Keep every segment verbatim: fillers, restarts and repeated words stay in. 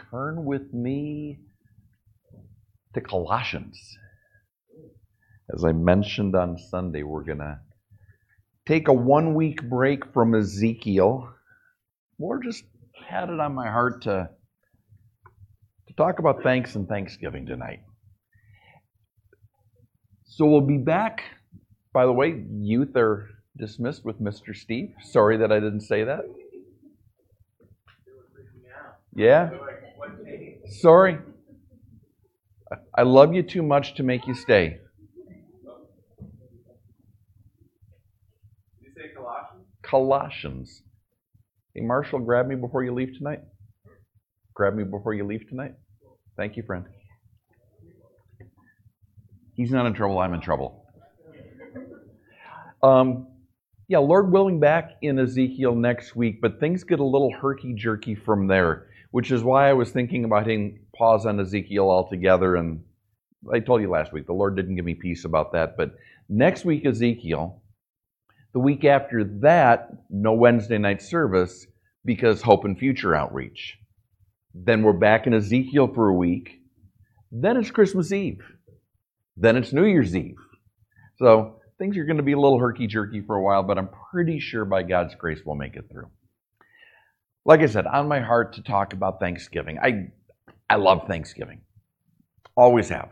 turn with me to Colossians. As I mentioned on Sunday, we're going to take a one-week break from Ezekiel. Lord just had it on my heart to, to talk about thanks and Thanksgiving tonight. So we'll be back. By the way, youth are dismissed with Mister Steve. Sorry that I didn't say that. Yeah? Sorry. I love you too much to make you stay. Did you say Colossians? Colossians. Hey, Marshall, grab me before you leave tonight. Grab me before you leave tonight. Thank you, friend. He's not in trouble, I'm in trouble. Um, yeah, Lord willing, back in Ezekiel next week, but things get a little herky-jerky from there, which is why I was thinking about hitting pause on Ezekiel altogether, and I told you last week, the Lord didn't give me peace about that, but next week, Ezekiel. The week after that, no Wednesday night service because Hope and Future Outreach. Then we're back in Ezekiel for a week. Then it's Christmas Eve. Then it's New Year's Eve. So things are going to be a little herky-jerky for a while, but I'm pretty sure by God's grace we'll make it through. Like I said, on my heart to talk about Thanksgiving. I, I love Thanksgiving. Always have.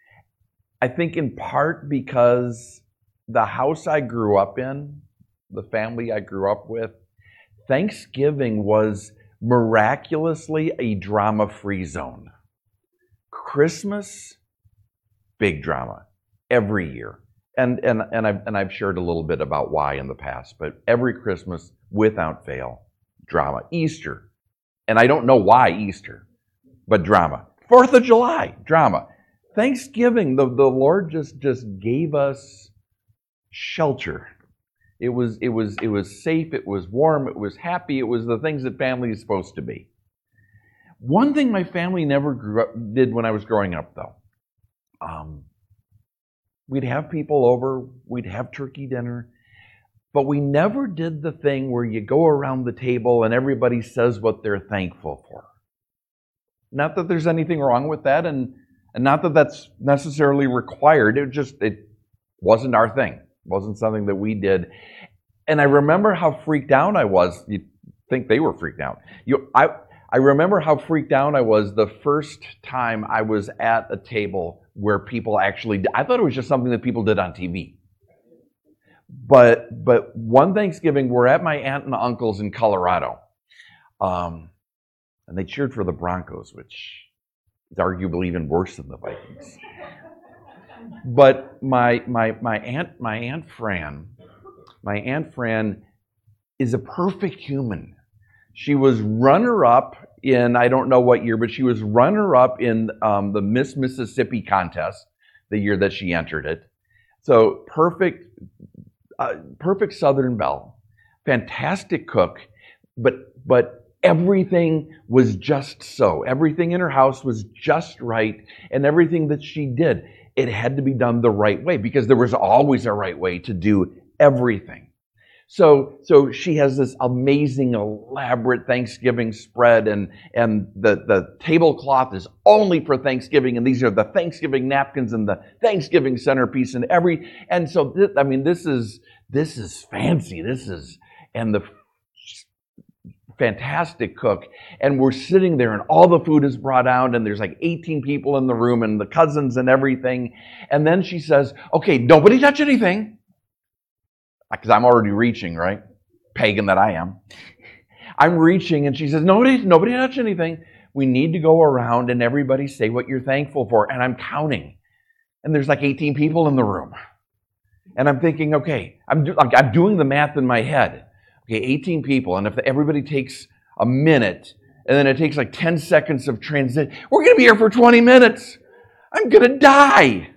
I think in part because the house I grew up in, the family I grew up with, Thanksgiving was miraculously a drama-free zone. Christmas, big drama every year. And, and, and, I've, and I've shared a little bit about why in the past, but every Christmas, without fail, drama. Easter, and I don't know why Easter, but drama. Fourth of July, drama. Thanksgiving, the, the Lord just, just gave us shelter. It was, it was, it was safe, it was warm, it was happy, it was the things that family is supposed to be. One thing my family never grew up, did when I was growing up, though. Um, we'd have people over, we'd have turkey dinner, but we never did the thing where you go around the table and everybody says what they're thankful for. Not that there's anything wrong with that, and, and not that that's necessarily required. It just, it wasn't our thing. It wasn't something that we did. And I remember how freaked out I was. You'd think they were freaked out. You, I, I remember how freaked out I was the first time I was at a table where people actually, I thought it was just something that people did on T V. But but one Thanksgiving, we're at my aunt and uncle's in Colorado. Um, and they cheered for the Broncos, which is arguably even worse than the Vikings. But my my my aunt my aunt Fran, my aunt Fran is a perfect human. She was runner-up in, I don't know what year, but she was runner-up in um, the Miss Mississippi contest the year that she entered it. So perfect. Uh, perfect Southern belle, fantastic cook, but but everything was just so. Everything in her house was just right, and everything that she did, it had to be done the right way because there was always a right way to do everything. So so she has this amazing, elaborate Thanksgiving spread, and and the, the tablecloth is only for Thanksgiving, and these are the Thanksgiving napkins and the Thanksgiving centerpiece and every and so th- I mean this is this is fancy. This is and the fantastic cook, and we're sitting there, and all the food is brought out, and there's like eighteen people in the room, and the cousins and everything, and then she says, "Okay, nobody touch anything." Because I'm already reaching, right? Pagan that I am. I'm reaching, and she says, nobody, nobody touch anything. We need to go around and everybody say what you're thankful for. And I'm counting. And there's like eighteen people in the room. And I'm thinking, okay, I'm, do, like, I'm doing the math in my head. Okay, eighteen people. And if everybody takes a minute, and then it takes like ten seconds of transit, we're going to be here for twenty minutes. I'm going to die.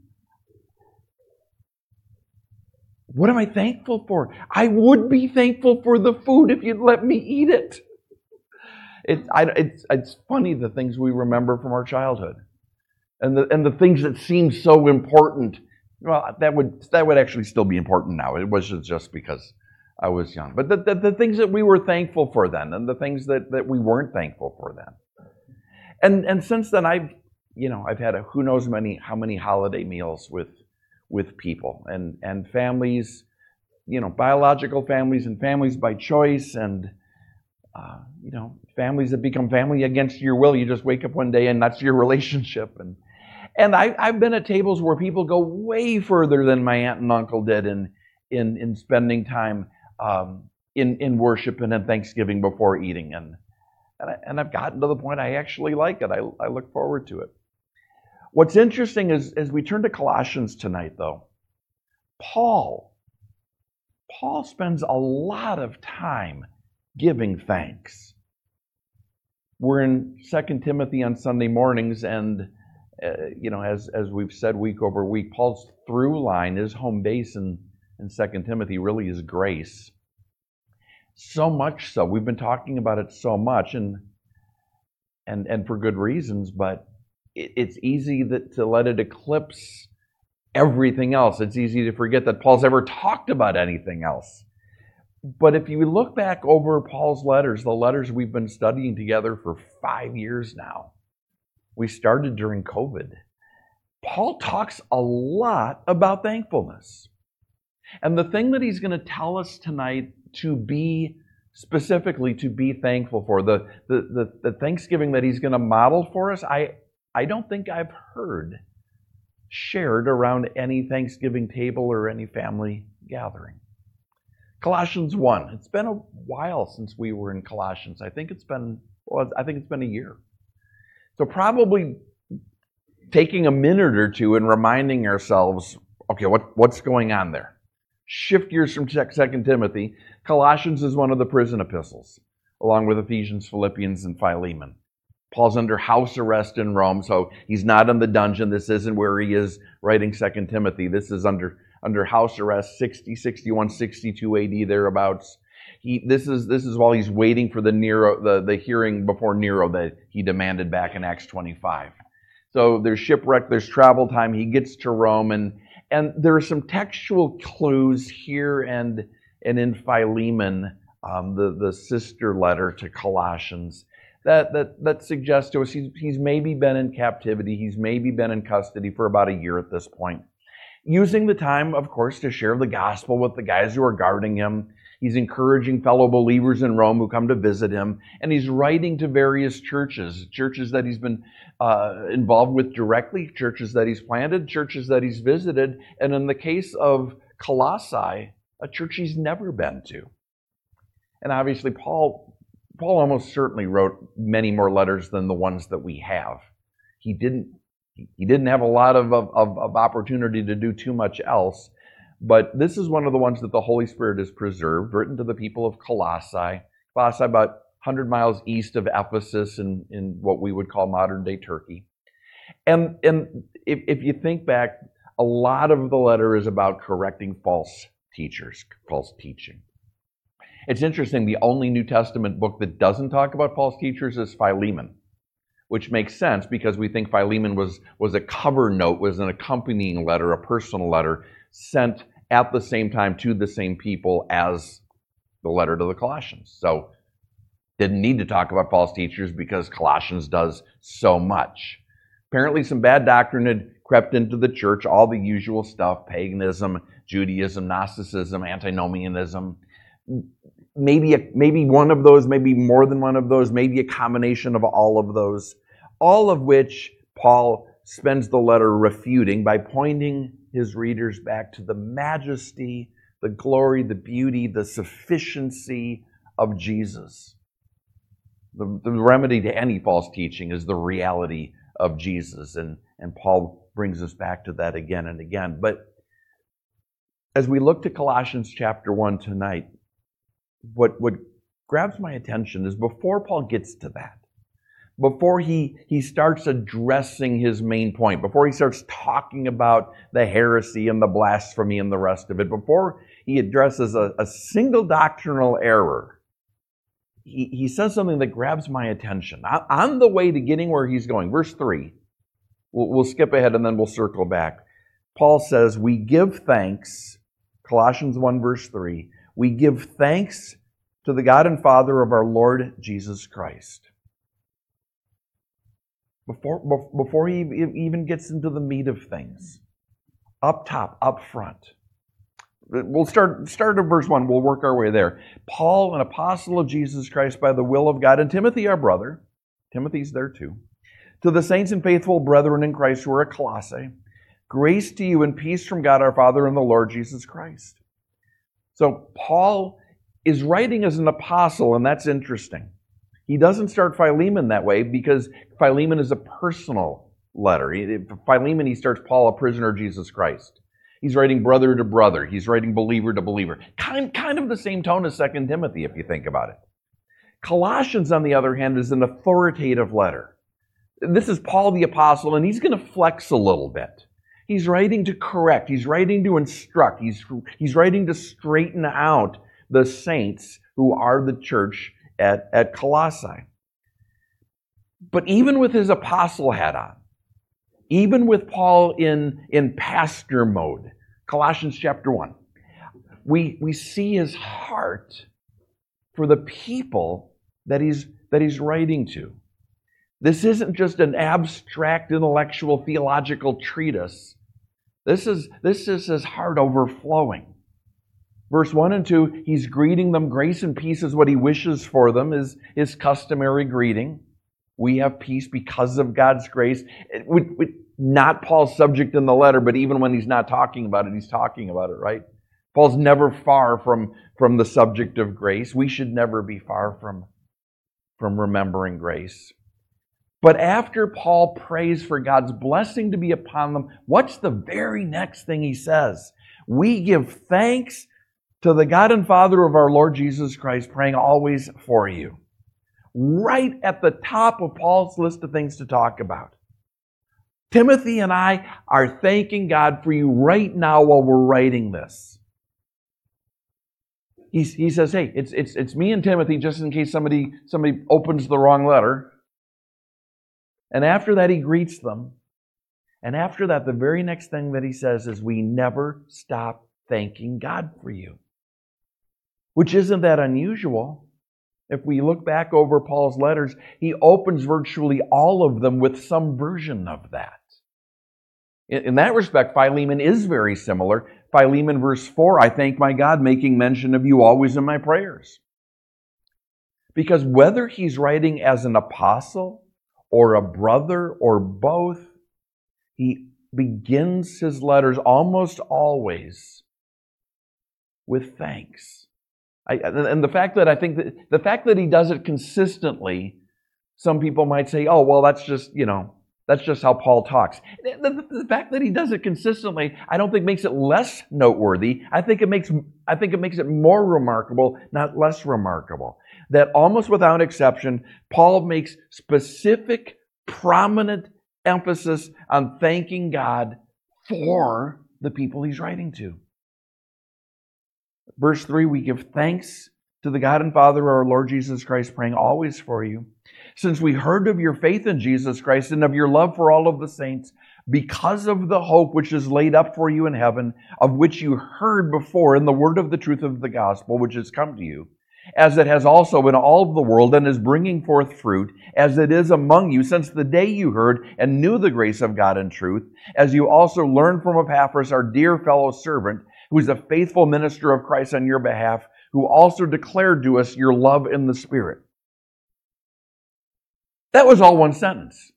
What am I thankful for? I would be thankful for the food if you'd let me eat it. It I, it's, it's funny the things we remember from our childhood. And the, and the things that seem so important, well, that would that would actually still be important now. It wasn't just because I was young. But the, the, the things that we were thankful for then, and the things that, that we weren't thankful for then. And and since then, I've you know I've had a, who knows many how many holiday meals with with people and and families, you know, biological families and families by choice, and uh, you know, families that become family against your will. You just wake up one day and that's your relationship. And and I, I've been at tables where people go way further than my aunt and uncle did in in in spending time um, in in worship and in Thanksgiving before eating. And and, I, and I've gotten to the point I actually like it. I, I look forward to it. What's interesting is as we turn to Colossians tonight, though, Paul, Paul spends a lot of time giving thanks. We're in Second Timothy on Sunday mornings, and uh, you know, as as we've said week over week, Paul's through line, his home base in, in Second Timothy really is grace. So much so, we've been talking about it so much, and and and for good reasons, but it, it's easy that to let it eclipse everything else. It's easy to forget that Paul's ever talked about anything else. But if you look back over Paul's letters, the letters we've been studying together for five years now, we started during COVID, Paul talks a lot about thankfulness. And the thing that he's going to tell us tonight to be, specifically to be thankful for, the, the, the, the Thanksgiving that he's going to model for us, I, I don't think I've heard shared around any Thanksgiving table or any family gathering. Colossians one. It's been a while since we were in Colossians. I think it's been, well, I think it's been a year. So probably taking a minute or two and reminding ourselves, okay, what, what's going on there? Shift gears from Second Timothy. Colossians is one of the prison epistles, along with Ephesians, Philippians, and Philemon. Paul's under house arrest in Rome, so he's not in the dungeon. This isn't where he is writing Second Timothy. This is under under house arrest, sixty, sixty-one, sixty-two A D, thereabouts. He, this is this is while he's waiting for the Nero, the, the hearing before Nero that he demanded back in Acts twenty-five. So there's shipwreck, there's travel time. He gets to Rome, and and there are some textual clues here and and in Philemon, um, the the sister letter to Colossians, that that that suggests to us he's he's maybe been in captivity. He's maybe been in custody for about a year at this point. Using the time, of course, to share the gospel with the guys who are guarding him. He's encouraging fellow believers in Rome who come to visit him. And he's writing to various churches, churches that he's been uh, involved with directly, churches that he's planted, churches that he's visited. And in the case of Colossae, a church he's never been to. And obviously, Paul, Paul almost certainly wrote many more letters than the ones that we have. He didn't He didn't have a lot of, of, of opportunity to do too much else, but this is one of the ones that the Holy Spirit has preserved, written to the people of Colossae. Colossae, about one hundred miles east of Ephesus in, in what we would call modern-day Turkey. And, and if, if you think back, a lot of the letter is about correcting false teachers, false teaching. It's interesting, the only New Testament book that doesn't talk about false teachers is Philemon, which makes sense because we think Philemon was, was a cover note, was an accompanying letter, a personal letter, sent at the same time to the same people as the letter to the Colossians. So didn't need to talk about false teachers because Colossians does so much. Apparently some bad doctrine had crept into the church, all the usual stuff, paganism, Judaism, Gnosticism, antinomianism. Maybe a, maybe one of those, maybe more than one of those, maybe a combination of all of those, all of which Paul spends the letter refuting by pointing his readers back to the majesty, the glory, the beauty, the sufficiency of Jesus. The, the remedy to any false teaching is the reality of Jesus, and, and Paul brings us back to that again and again. But as we look to Colossians chapter one tonight, What, what grabs my attention is before Paul gets to that, before he, he starts addressing his main point, before he starts talking about the heresy and the blasphemy and the rest of it, before he addresses a, a single doctrinal error, he, he says something that grabs my attention. On the way to getting where he's going, verse three, we'll, we'll skip ahead and then we'll circle back. Paul says, we give thanks, Colossians one verse three, we give thanks to the God and Father of our Lord Jesus Christ. before, before he even gets into the meat of things. Up top, up front. We'll start, start at verse one. We'll work our way there. Paul, an apostle of Jesus Christ by the will of God, and Timothy, our brother. Timothy's there too. To the saints and faithful brethren in Christ who are at Colossae, grace to you and peace from God our Father and the Lord Jesus Christ. So Paul is writing as an apostle, and that's interesting. He doesn't start Philemon that way because Philemon is a personal letter. Philemon, he starts Paul, a prisoner of Jesus Christ. He's writing brother to brother. He's writing believer to believer. Kind, kind of the same tone as Second Timothy, if you think about it. Colossians, on the other hand, is an authoritative letter. This is Paul the apostle, and he's going to flex a little bit. He's writing to correct. He's writing to instruct. He's, he's writing to straighten out the saints who are the church at, at Colossae. But even with his apostle hat on, even with Paul in, in pastor mode, Colossians chapter one, we, we see his heart for the people that he's, that he's writing to. This isn't just an abstract intellectual theological treatise. This is, this is his heart overflowing. Verse one and two, he's greeting them. Grace and peace is what he wishes for them, is his customary greeting. We have peace because of God's grace. It would, it, not Paul's subject in the letter, but even when he's not talking about it, he's talking about it, right? Paul's never far from, from the subject of grace. We should never be far from, from remembering grace. But after Paul prays for God's blessing to be upon them, what's the very next thing he says? We give thanks to the God and Father of our Lord Jesus Christ, praying always for you. Right at the top of Paul's list of things to talk about. Timothy and I are thanking God for you right now while we're writing this. He, he says, hey, it's, it's, it's me and Timothy, just in case somebody, somebody opens the wrong letter. And after that, he greets them. And after that, the very next thing that he says is, we never stop thanking God for you. Which isn't that unusual. If we look back over Paul's letters, he opens virtually all of them with some version of that. In that respect, Philemon is very similar. Philemon verse four, I thank my God, making mention of you always in my prayers. Because whether he's writing as an apostle or a brother or both, he begins his letters almost always with thanks. I, and the fact that I think that the fact that he does it consistently, some people might say, oh, well, that's just, you know, that's just how Paul talks. The, the, the fact that he does it consistently, I don't think makes it less noteworthy. I think it makes, I think it makes it more remarkable, not less remarkable. That almost without exception, Paul makes specific, prominent emphasis on thanking God for the people he's writing to. Verse three, we give thanks to the God and Father of our Lord Jesus Christ, praying always for you, since we heard of your faith in Jesus Christ and of your love for all of the saints, because of the hope which is laid up for you in heaven, of which you heard before in the word of the truth of the gospel, which has come to you, as it has also in all of the world and is bringing forth fruit, as it is among you since the day you heard and knew the grace of God in truth, as you also learned from Epaphras, our dear fellow servant, who is a faithful minister of Christ on your behalf, who also declared to us your love in the Spirit. That was all one sentence.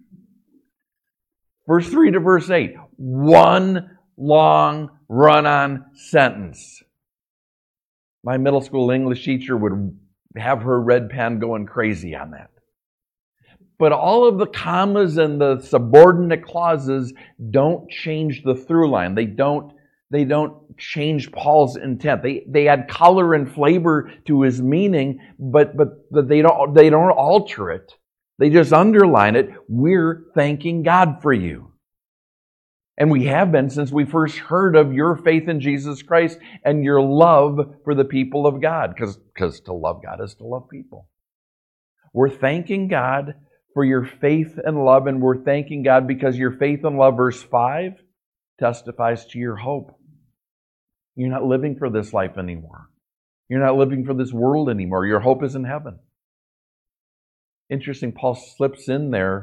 Verse three to verse eight. One long run-on sentence. My middle school English teacher would have her red pen going crazy on that. But all of the commas and the subordinate clauses don't change the through line. They don't, they don't change Paul's intent. They, they add color and flavor to his meaning, but, but they don't, they don't alter it. They just underline it. We're thanking God for you. And we have been since we first heard of your faith in Jesus Christ and your love for the people of God. Because because to love God is to love people. We're thanking God for your faith and love, and we're thanking God because your faith and love, verse five, testifies to your hope. You're not living for this life anymore. You're not living for this world anymore. Your hope is in heaven. Interesting, Paul slips in there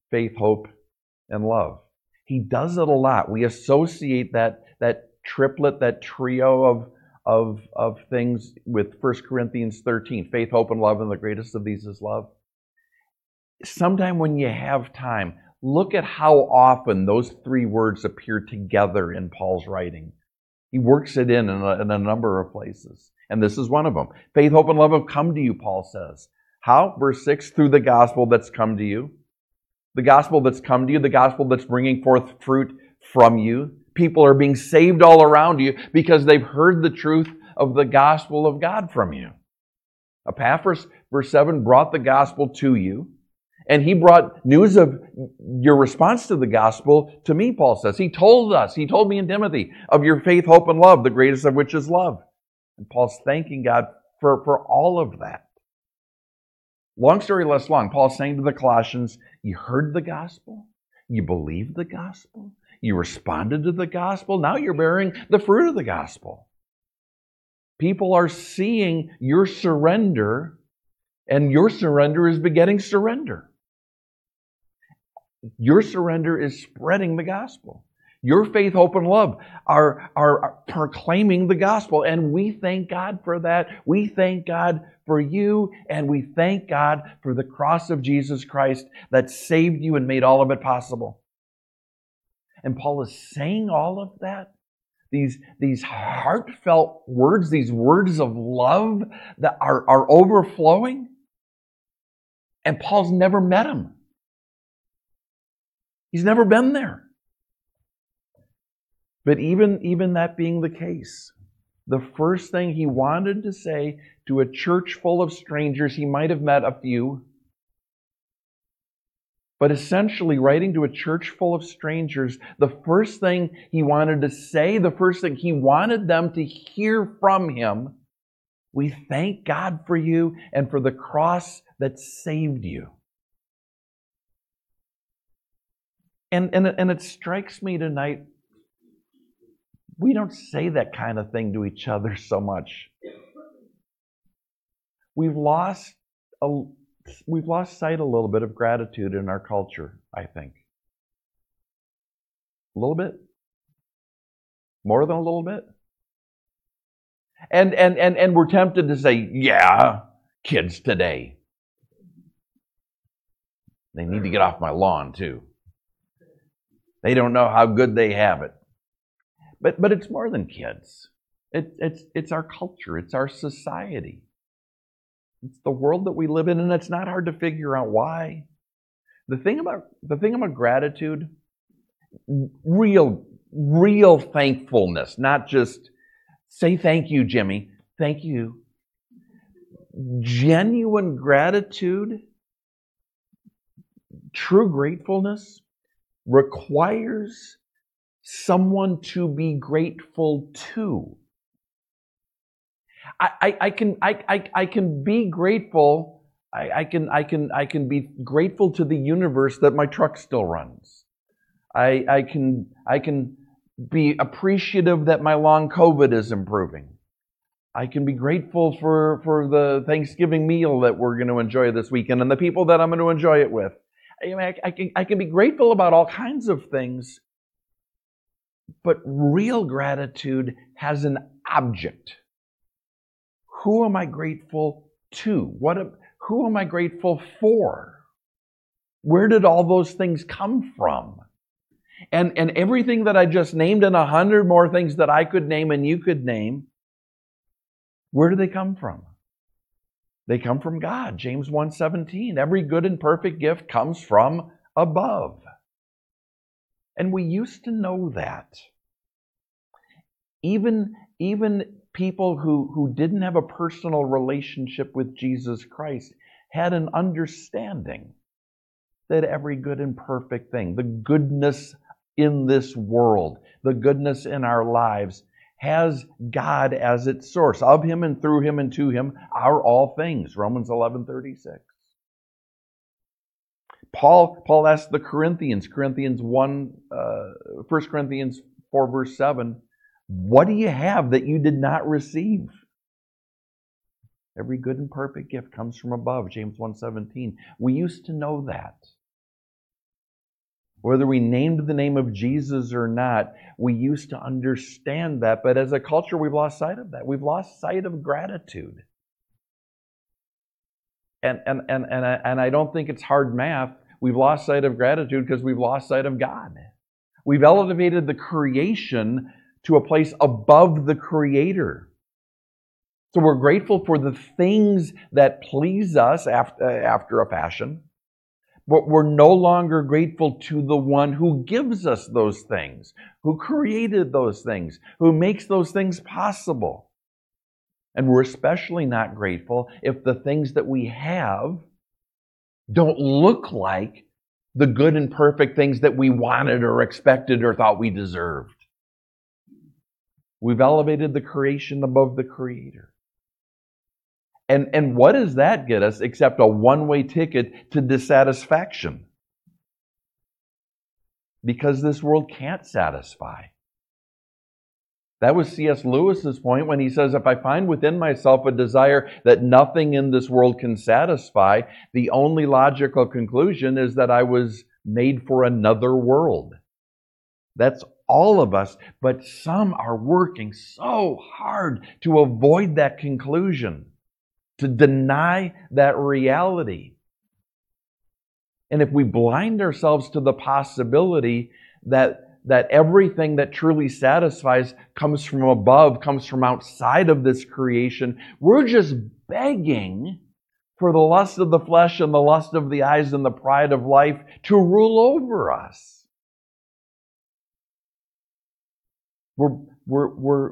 faith, hope, and love. He does it a lot. We associate that, that triplet, that trio of, of, of things with First Corinthians thirteen. Faith, hope, and love, and the greatest of these is love. Sometime when you have time, look at how often those three words appear together in Paul's writing. He works it in in a, in a number of places. And this is one of them. Faith, hope, and love have come to you, Paul says. How? Verse six, through the gospel that's come to you. The gospel that's come to you, the gospel that's bringing forth fruit from you. People are being saved all around you because they've heard the truth of the gospel of God from you. Epaphras, verse seven, brought the gospel to you. And he brought news of your response to the gospel to me, Paul says. He told us, he told me and Timothy, of your faith, hope, and love, the greatest of which is love. And Paul's thanking God for, for all of that. Long story less long, Paul's saying to the Colossians, you heard the gospel, you believed the gospel, you responded to the gospel, now you're bearing the fruit of the gospel. People are seeing your surrender, and your surrender is begetting surrender. Your surrender is spreading the gospel. Your faith, hope, and love are, are, are proclaiming the gospel. And we thank God for that. We thank God for you. And we thank God for the cross of Jesus Christ that saved you and made all of it possible. And Paul is saying all of that. These, these heartfelt words, these words of love that are, are overflowing. And Paul's never met him. He's never been there. But even, even that being the case, the first thing he wanted to say to a church full of strangers, he might have met a few, but essentially writing to a church full of strangers, the first thing he wanted to say, the first thing he wanted them to hear from him, we thank God for you and for the cross that saved you. And, and, and it strikes me tonight, we don't say that kind of thing to each other so much. We've lost a, we've lost sight a little bit of gratitude in our culture, I think. A little bit? More than a little bit? And and and, and we're tempted to say, yeah, kids today. They need to get off my lawn too. They don't know how good they have it. But but it's more than kids. It, it's it's our culture. It's our society. It's the world that we live in, and it's not hard to figure out why. The thing about the thing about gratitude, real real thankfulness, not just say thank you, Jimmy. Thank you. Genuine gratitude, true gratefulness requires someone to be grateful to. I, I, I can I, I, I can be grateful. I, I can I can I can be grateful to the universe that my truck still runs. I I can I can be appreciative that my long COVID is improving. I can be grateful for, for the Thanksgiving meal that we're going to enjoy this weekend and the people that I'm going to enjoy it with. I, mean, I, I can I can be grateful about all kinds of things. But real gratitude has an object. Who am I grateful to? What? Who am I grateful for? Where did all those things come from? And, and everything that I just named and a hundred more things that I could name and you could name, where do they come from? They come from God. James one seventeen. Every good and perfect gift comes from above. And we used to know that. Even, even people who, who didn't have a personal relationship with Jesus Christ had an understanding that every good and perfect thing, the goodness in this world, the goodness in our lives, has God as its source. Of Him and through Him and to Him are all things. Romans eleven thirty-six. Paul, Paul asked the Corinthians, Corinthians one, uh, First Corinthians four, verse seven, what do you have that you did not receive? Every good and perfect gift comes from above, James one seventeen. We used to know that. Whether we named the name of Jesus or not, we used to understand that, but as a culture, we've lost sight of that. We've lost sight of gratitude. And, and, and, and, I, and I don't think it's hard math. We've lost sight of gratitude because we've lost sight of God. We've elevated the creation to a place above the Creator. So we're grateful for the things that please us after, after a fashion, but we're no longer grateful to the one who gives us those things, who created those things, who makes those things possible. And we're especially not grateful if the things that we have don't look like the good and perfect things that we wanted or expected or thought we deserved. We've elevated the creation above the Creator. And, and what does that get us except a one-way ticket to dissatisfaction? Because this world can't satisfy. That was C S Lewis's point when he says, if I find within myself a desire that nothing in this world can satisfy, the only logical conclusion is that I was made for another world. That's all of us, but some are working so hard to avoid that conclusion, to deny that reality. And if we blind ourselves to the possibility that that everything that truly satisfies comes from above, comes from outside of this creation, we're just begging for the lust of the flesh and the lust of the eyes and the pride of life to rule over us. We're, we're, we're,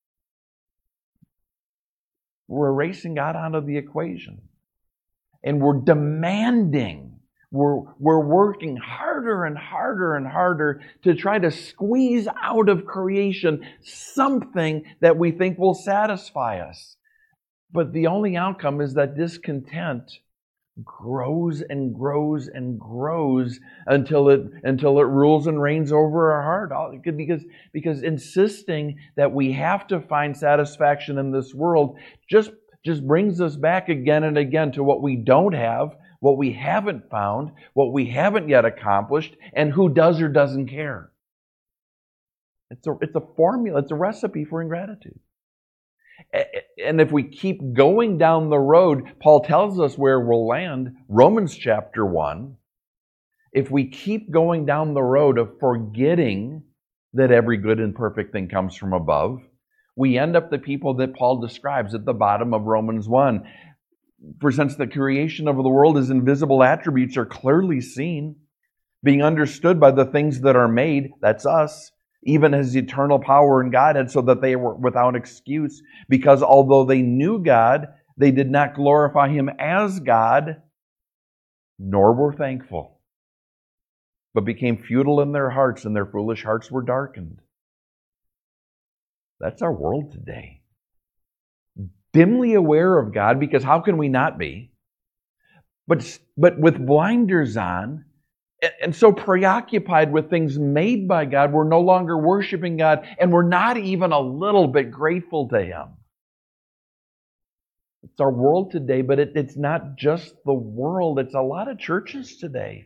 we're erasing God out of the equation. And we're demanding We're, we're working harder and harder and harder to try to squeeze out of creation something that we think will satisfy us. But the only outcome is that discontent grows and grows and grows until it until it rules and reigns over our heart. Because, because insisting that we have to find satisfaction in this world just, just brings us back again and again to what we don't have, what we haven't found, what we haven't yet accomplished, and who does or doesn't care. It's a, it's a formula, it's a recipe for ingratitude. And if we keep going down the road, Paul tells us where we'll land, Romans chapter one. If we keep going down the road of forgetting that every good and perfect thing comes from above, we end up the people that Paul describes at the bottom of Romans one. For since the creation of the world, his invisible attributes are clearly seen, being understood by the things that are made, that's us, even his eternal power and Godhead, so that they were without excuse, because although they knew God, they did not glorify him as God, nor were thankful, but became futile in their hearts, and their foolish hearts were darkened. That's our world today. Dimly aware of God, because how can we not be? But, but with blinders on, and so preoccupied with things made by God, we're no longer worshiping God, and we're not even a little bit grateful to him. It's our world today, but it, it's not just the world. It's a lot of churches today.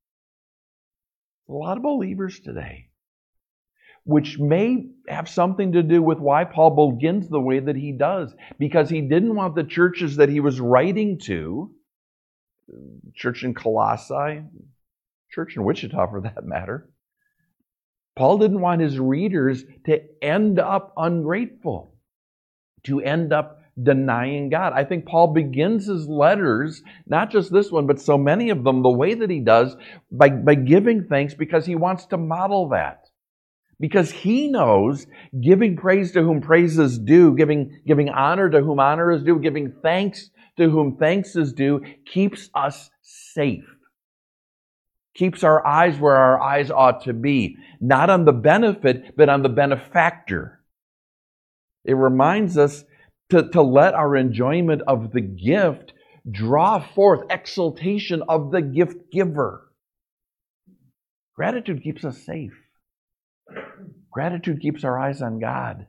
A lot of believers today. Which may have something to do with why Paul begins the way that he does. Because he didn't want the churches that he was writing to, church in Colossae, church in Wichita for that matter, Paul didn't want his readers to end up ungrateful, to end up denying God. I think Paul begins his letters, not just this one, but so many of them, the way that he does, by, by giving thanks, because he wants to model that. Because he knows giving praise to whom praise is due, giving, giving honor to whom honor is due, giving thanks to whom thanks is due, keeps us safe. Keeps our eyes where our eyes ought to be. Not on the benefit, but on the benefactor. It reminds us to, to let our enjoyment of the gift draw forth exaltation of the gift giver. Gratitude keeps us safe. Gratitude keeps our eyes on God.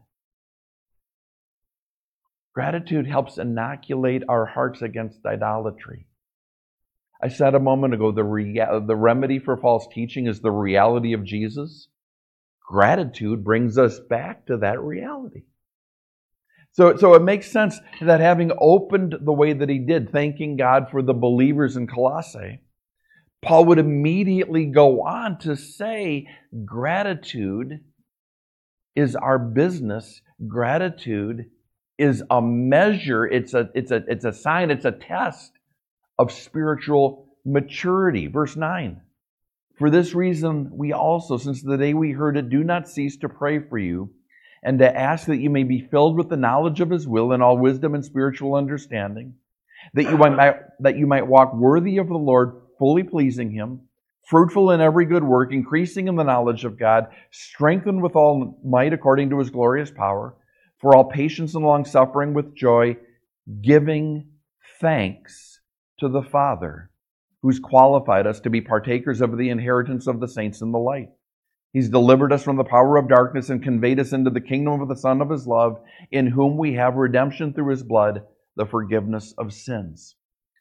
Gratitude helps inoculate our hearts against idolatry. I said a moment ago, the, rea- the remedy for false teaching is the reality of Jesus. Gratitude brings us back to that reality. So, so it makes sense that having opened the way that he did, thanking God for the believers in Colossae, Paul would immediately go on to say gratitude is our business. Gratitude is a measure, it's a, it's a, it's a sign, it's a test of spiritual maturity. Verse nine. For this reason, we also, since the day we heard it, do not cease to pray for you and to ask that you may be filled with the knowledge of His will and all wisdom and spiritual understanding, that you might, that you might walk worthy of the Lord, fully pleasing Him, fruitful in every good work, increasing in the knowledge of God, strengthened with all might according to His glorious power, for all patience and long-suffering with joy, giving thanks to the Father, who's qualified us to be partakers of the inheritance of the saints in the light. He's delivered us from the power of darkness and conveyed us into the kingdom of the Son of His love, in whom we have redemption through His blood, the forgiveness of sins.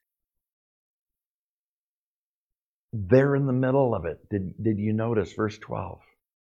There in the middle of it, did, did you notice verse twelve?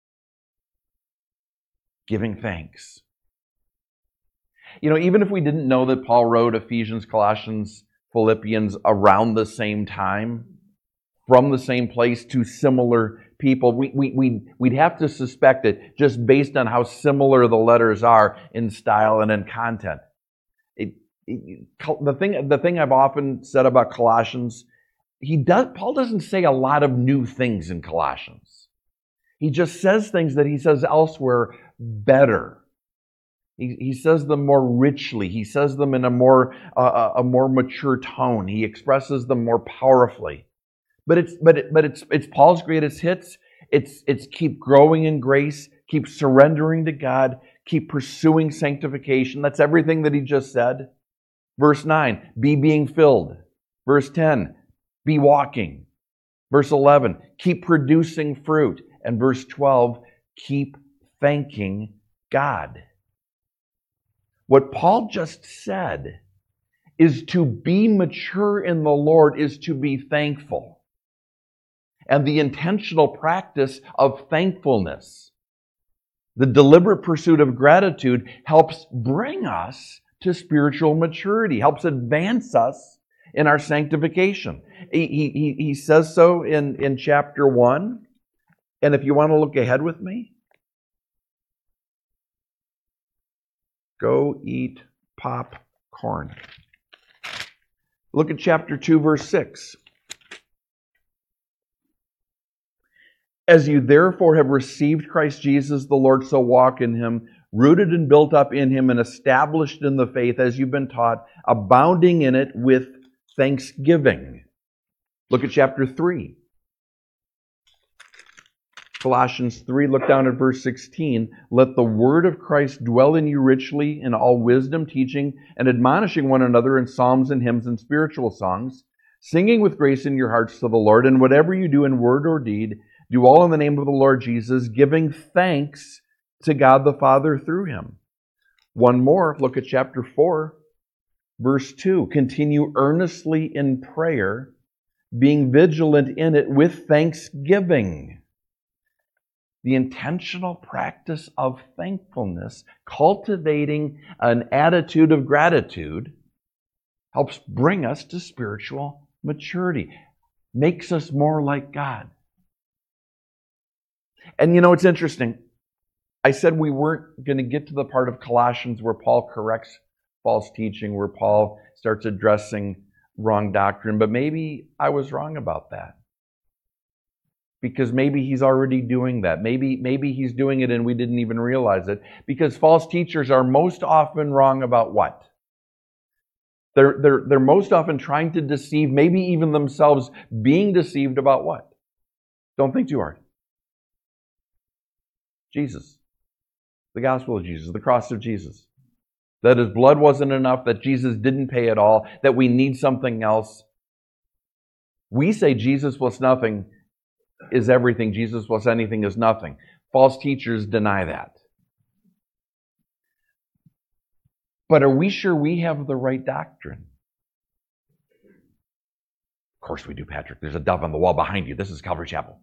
Giving thanks. You know, even if we didn't know that Paul wrote Ephesians, Colossians, Philippians around the same time, from the same place to similar people, we, we, we, we'd have to suspect it just based on how similar the letters are in style and in content. It, it, the thing, the thing I've often said about Colossians, he does, Paul doesn't say a lot of new things in Colossians. He just says things that he says elsewhere better. He, he says them more richly. He says them in a more uh, a more mature tone. He expresses them more powerfully. But it's but it, but it's it's Paul's greatest hits. It's it's keep growing in grace, keep surrendering to God, keep pursuing sanctification. That's everything that he just said. Verse nine, be being filled. Verse ten, be walking. Verse eleven, keep producing fruit. And verse twelve, keep thanking God. What Paul just said is to be mature in the Lord is to be thankful. And the intentional practice of thankfulness, the deliberate pursuit of gratitude, helps bring us to spiritual maturity, helps advance us in our sanctification. He, he, he says so in, in chapter one. And if you want to look ahead with me, go eat popcorn. Look at chapter two, verse six. As you therefore have received Christ Jesus the Lord, so walk in Him, rooted and built up in Him and established in the faith as you've been taught, abounding in it with thanksgiving. Look at chapter three. Colossians three, look down at verse sixteen. Let the word of Christ dwell in you richly in all wisdom, teaching and admonishing one another in psalms and hymns and spiritual songs, singing with grace in your hearts to the Lord. And whatever you do in word or deed, do all in the name of the Lord Jesus, giving thanks to God the Father through Him. One more, look at chapter four, verse two. Continue earnestly in prayer, being vigilant in it with thanksgiving. The intentional practice of thankfulness, cultivating an attitude of gratitude, helps bring us to spiritual maturity, makes us more like God. And you know, it's interesting. I said we weren't going to get to the part of Colossians where Paul corrects false teaching, where Paul starts addressing wrong doctrine, but maybe I was wrong about that. Because maybe he's already doing that. Maybe, maybe he's doing it and we didn't even realize it. Because false teachers are most often wrong about what? They're, they're, they're most often trying to deceive, maybe even themselves being deceived about what? Don't think too hard. Jesus. The gospel of Jesus, the cross of Jesus. That His blood wasn't enough, that Jesus didn't pay at all, that we need something else. We say Jesus plus nothing is everything. Jesus plus anything is nothing. False teachers deny that. But are we sure we have the right doctrine? Of course we do, Patrick. There's a dove on the wall behind you. This is Calvary Chapel.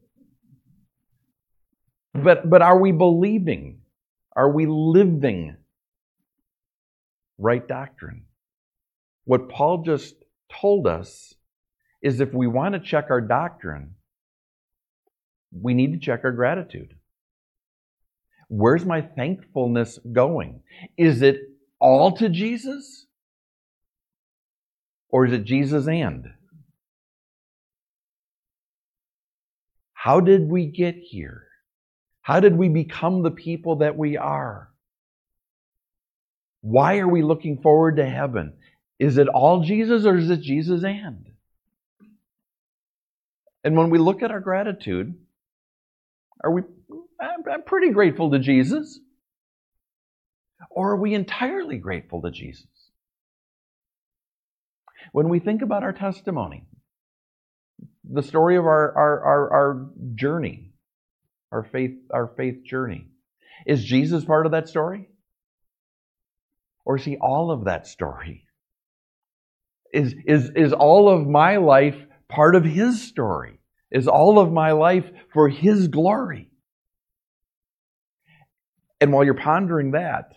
But, but are we believing? Are we living right doctrine? What Paul just told us is if we want to check our doctrine, we need to check our gratitude. Where's my thankfulness going? Is it all to Jesus? Or is it Jesus and? How did we get here? How did we become the people that we are? Why are we looking forward to heaven? Is it all Jesus or is it Jesus and? And when we look at our gratitude, are we, I'm pretty grateful to Jesus. Or are we entirely grateful to Jesus? When we think about our testimony, the story of our, our, our, our journey, our faith, our faith journey, is Jesus part of that story? Or is he all of that story? Is, is, is all of my life part of his story? Is all of my life for his glory? And while you're pondering that,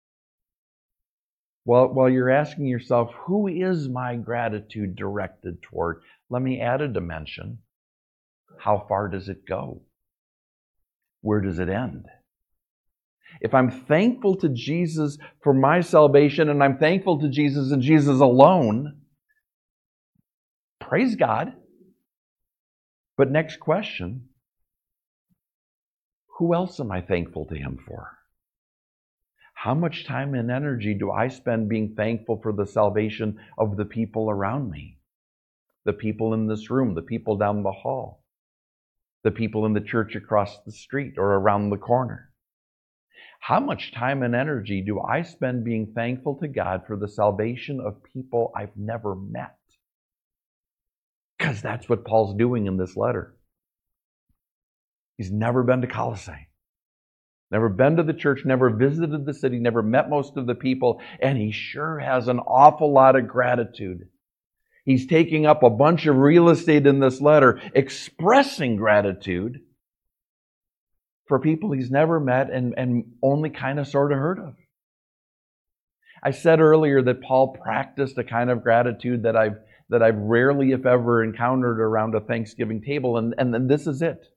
while, while you're asking yourself, who is my gratitude directed toward? Let me add a dimension. How far does it go? Where does it end? If I'm thankful to Jesus for my salvation and I'm thankful to Jesus and Jesus alone, praise God. But next question, who else am I thankful to him for? How much time and energy do I spend being thankful for the salvation of the people around me? The people in this room, the people down the hall, the people in the church across the street or around the corner. How much time and energy do I spend being thankful to God for the salvation of people I've never met? Because that's what Paul's doing in this letter. He's never been to Colossae, never been to the church, never visited the city, never met most of the people, and he sure has an awful lot of gratitude. He's taking up a bunch of real estate in this letter, expressing gratitude for people he's never met and, and only kind of sort of heard of. I said earlier that Paul practiced a kind of gratitude that I've that I've rarely, if ever, encountered around a Thanksgiving table, and, and then this is it.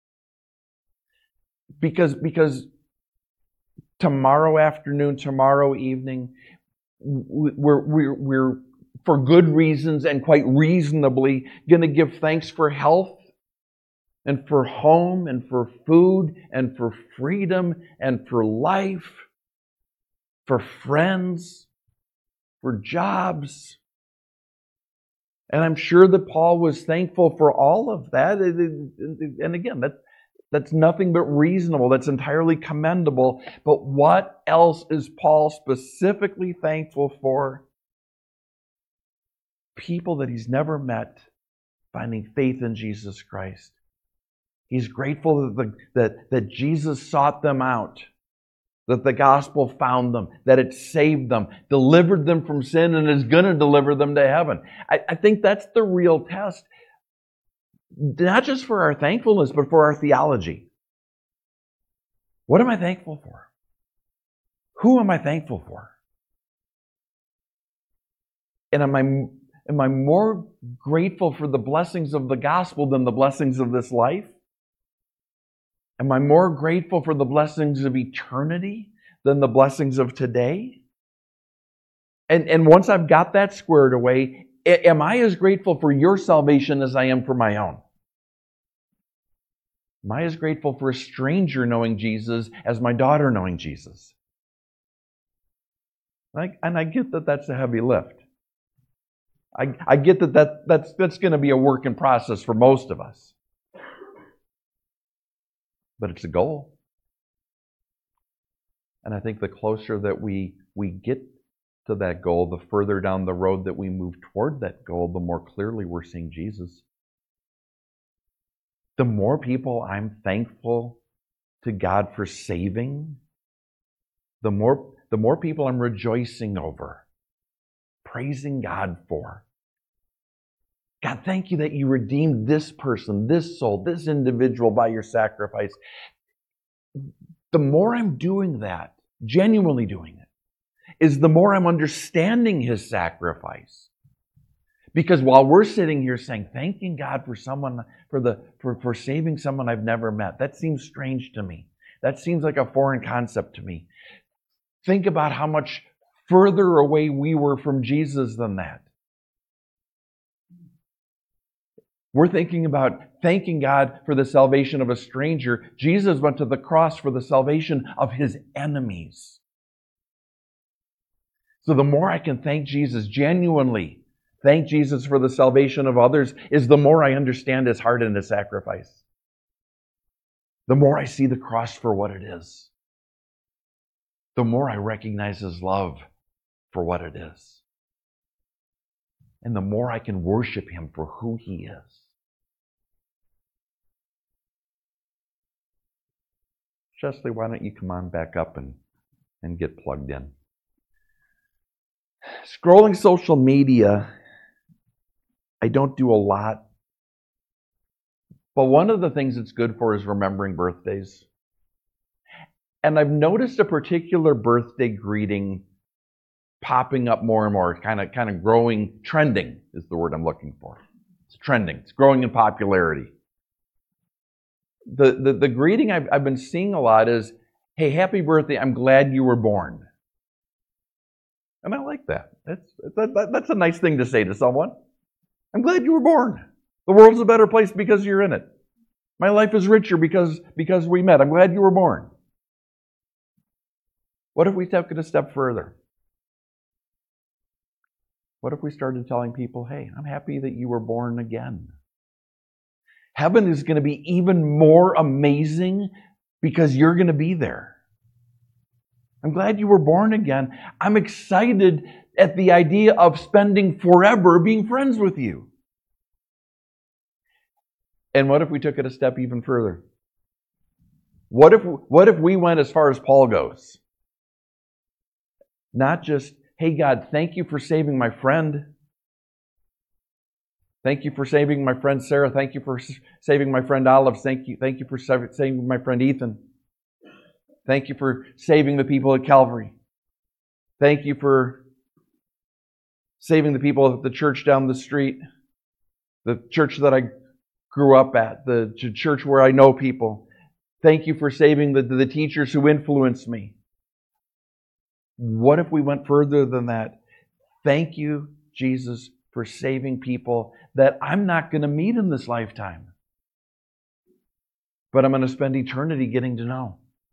Because, because tomorrow afternoon, tomorrow evening, we're, we're, we're, for good reasons and quite reasonably, going to give thanks for health and for home and for food and for freedom and for life, for friends, for jobs. And I'm sure that Paul was thankful for all of that. And again, that, that's nothing but reasonable. That's entirely commendable. But what else is Paul specifically thankful for? People that he's never met finding faith in Jesus Christ. He's grateful that, the, that, that Jesus sought them out, that the gospel found them, that it saved them, delivered them from sin, and is going to deliver them to heaven. I, I think that's the real test, not just for our thankfulness, but for our theology. What am I thankful for? Who am I thankful for? And am I, am I more grateful for the blessings of the gospel than the blessings of this life? Am I more grateful for the blessings of eternity than the blessings of today? And, and once I've got that squared away, am I as grateful for your salvation as I am for my own? Am I as grateful for a stranger knowing Jesus as my daughter knowing Jesus? I, and I get that that's a heavy lift. I, I get that, that that's, that's going to be a work in process for most of us. But it's a goal. And I think the closer that we, we get to that goal, the further down the road that we move toward that goal, the more clearly we're seeing Jesus. The more people I'm thankful to God for saving, the more, the more people I'm rejoicing over, praising God for. God, thank you that you redeemed this person, this soul, this individual by your sacrifice. The more I'm doing that, genuinely doing it, is the more I'm understanding his sacrifice. Because while we're sitting here saying, thanking God for someone, for the for, for saving someone I've never met, that seems strange to me. That seems like a foreign concept to me. Think about how much further away we were from Jesus than that. We're thinking about thanking God for the salvation of a stranger. Jesus went to the cross for the salvation of his enemies. So the more I can thank Jesus genuinely, thank Jesus for the salvation of others, is the more I understand his heart and his sacrifice. The more I see the cross for what it is. The more I recognize his love for what it is. And the more I can worship him for who he is. Chesley, why don't you come on back up and, and get plugged in? Scrolling social media, I don't do a lot. But one of the things it's good for is remembering birthdays. And I've noticed a particular birthday greeting popping up more and more, kind of kind of growing, trending is the word I'm looking for. It's trending. It's growing in popularity. The, the, the greeting I've, I've been seeing a lot is, hey, happy birthday, I'm glad you were born. And I like that. That's, that, that's a nice thing to say to someone. I'm glad you were born. The world's a better place because you're in it. My life is richer because, because we met. I'm glad you were born. What if we took it a step further? What if we started telling people, hey, I'm happy that you were born again? Heaven is going to be even more amazing because you're going to be there. I'm glad you were born again. I'm excited at the idea of spending forever being friends with you. And what if we took it a step even further? What if, what if we went as far as Paul goes? Not just, hey God, thank you for saving my friend. Thank you for saving my friend Sarah. Thank you for saving my friend Olive. Thank you, thank you for saving my friend Ethan. Thank you for saving the people at Calvary. Thank you for saving the people at the church down the street, the church that I grew up at, the church where I know people. Thank you for saving the, the teachers who influenced me. What if we went further than that? Thank you, Jesus, for saving people that I'm not going to meet in this lifetime, but I'm going to spend eternity getting to know.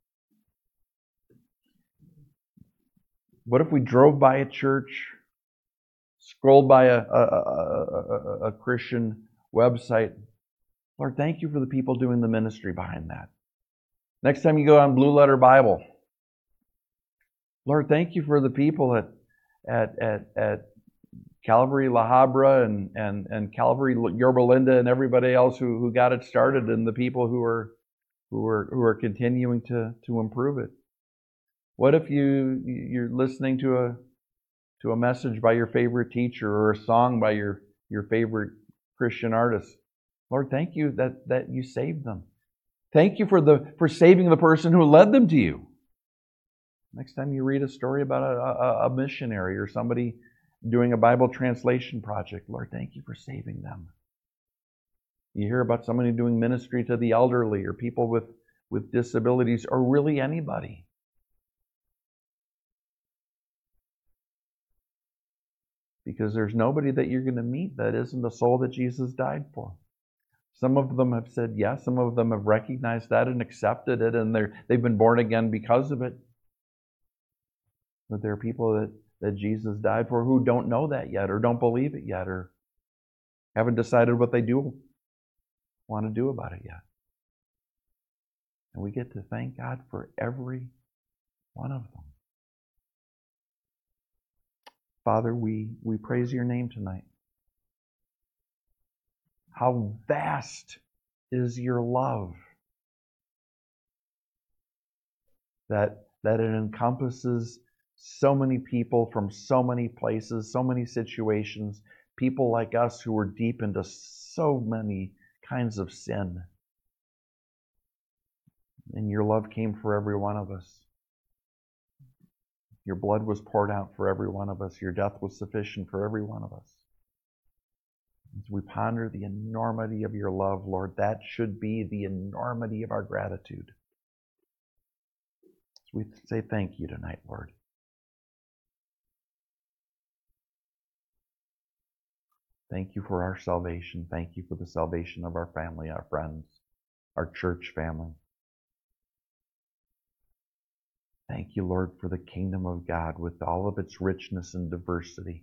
What if we drove by a church, scrolled by a, a, a, a, a Christian website? Lord, thank you for the people doing the ministry behind that. Next time you go on Blue Letter Bible, Lord, thank you for the people at at at, at Calvary La Habra and, and, and Calvary Yorba Linda and everybody else who, who got it started, and the people who are who are who are continuing to, to improve it. What if you you're listening to a to a message by your favorite teacher or a song by your, your favorite Christian artist? Lord, thank you that, that you saved them. Thank you for the for saving the person who led them to you. Next time you read a story about a, a, a missionary or somebody doing a Bible translation project, Lord, thank you for saving them. You hear about somebody doing ministry to the elderly or people with, with disabilities or really anybody. Because there's nobody that you're going to meet that isn't the soul that Jesus died for. Some of them have said yes, some of them have recognized that and accepted it, and they're, they've been born again because of it. But there are people that, that Jesus died for who don't know that yet, or don't believe it yet, or haven't decided what they do want to do about it yet. And we get to thank God for every one of them. Father, we, we praise your name tonight. How vast is your love that, that it encompasses so many people from so many places, so many situations, people like us who were deep into so many kinds of sin. And your love came for every one of us. Your blood was poured out for every one of us. Your death was sufficient for every one of us. As we ponder the enormity of your love, Lord, that should be the enormity of our gratitude. As we say thank you tonight, Lord. Thank you for our salvation. Thank you for the salvation of our family, our friends, our church family. Thank you, Lord, for the kingdom of God with all of its richness and diversity.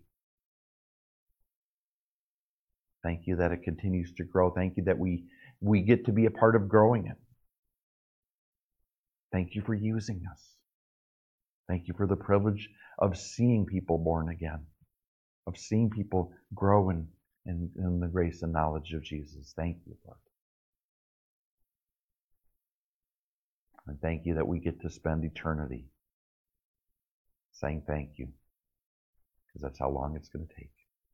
Thank you that it continues to grow. Thank you that we, we get to be a part of growing it. Thank you for using us. Thank you for the privilege of seeing people born again, of seeing people grow in, in, in the grace and knowledge of Jesus. Thank you, Lord. And thank you that we get to spend eternity saying thank you, because that's how long it's going to take.